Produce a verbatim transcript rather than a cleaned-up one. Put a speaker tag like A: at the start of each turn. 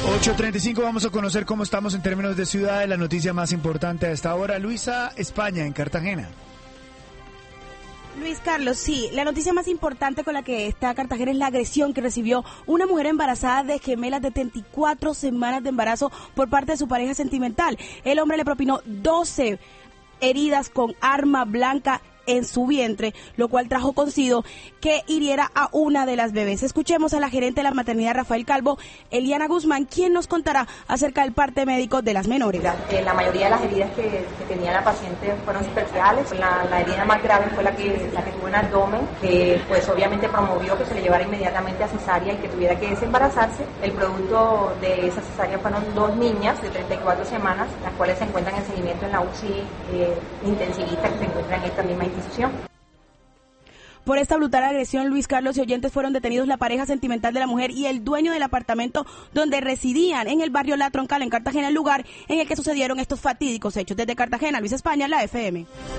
A: ocho treinta y cinco, vamos a conocer cómo estamos en términos de ciudades, la noticia más importante a esta hora. Luisa, España, en Cartagena.
B: Luis Carlos, sí, la noticia más importante con la que está Cartagena es la agresión que recibió una mujer embarazada de gemelas de treinta y cuatro semanas de embarazo por parte de su pareja sentimental. El hombre le propinó doce heridas con arma blanca en su vientre, lo cual trajo consigo que hiriera a una de las bebés. Escuchemos a la gerente de la maternidad, Rafael Calvo, Eliana Guzmán, quien nos contará acerca del parte médico de las menores.
C: La, eh, la mayoría de las heridas que, que tenía la paciente fueron superficiales. La, la herida más grave fue la que, la que tuvo en el abdomen, que pues obviamente promovió que se le llevara inmediatamente a cesárea y que tuviera que desembarazarse. El producto de esa cesárea fueron dos niñas de treinta y cuatro semanas, las cuales se encuentran en seguimiento en la U C I eh, intensivista que se encuentra en esta misma institución.
B: Por esta brutal agresión, Luis Carlos y oyentes, fueron detenidos la pareja sentimental de la mujer y el dueño del apartamento donde residían en el barrio La Troncal, en Cartagena, el lugar en el que sucedieron estos fatídicos hechos. Desde Cartagena, Luis España, la F M.